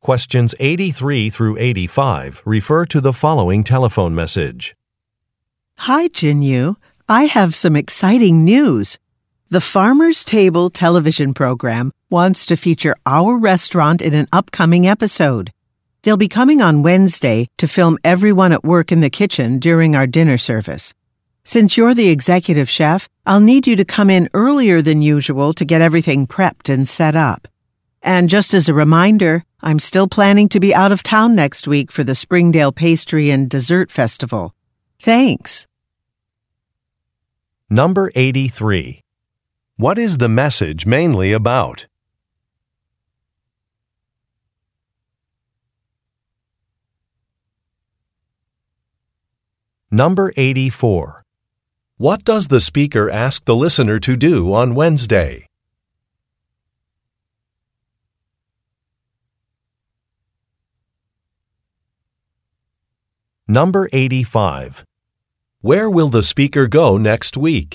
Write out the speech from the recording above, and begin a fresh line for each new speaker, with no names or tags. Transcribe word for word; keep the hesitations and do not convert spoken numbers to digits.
Questions eighty-three through eighty-five refer to the following telephone message.
Hi, Jinyu. I have some exciting news. The Farmer's Table television program wants to feature our restaurant in an upcoming episode. They'll be coming on Wednesday to film everyone at work in the kitchen during our dinner service. Since you're the executive chef, I'll need you to come in earlier than usual to get everything prepped and set up. And just as a reminder, I'm still planning to be out of town next week for the Springdale Pastry and Dessert Festival. Thanks.
Number eighty-three. What is the message mainly about? Number eighty-four. What does the speaker ask the listener to do on Wednesday? Number eighty-five. Where will the speaker go next week?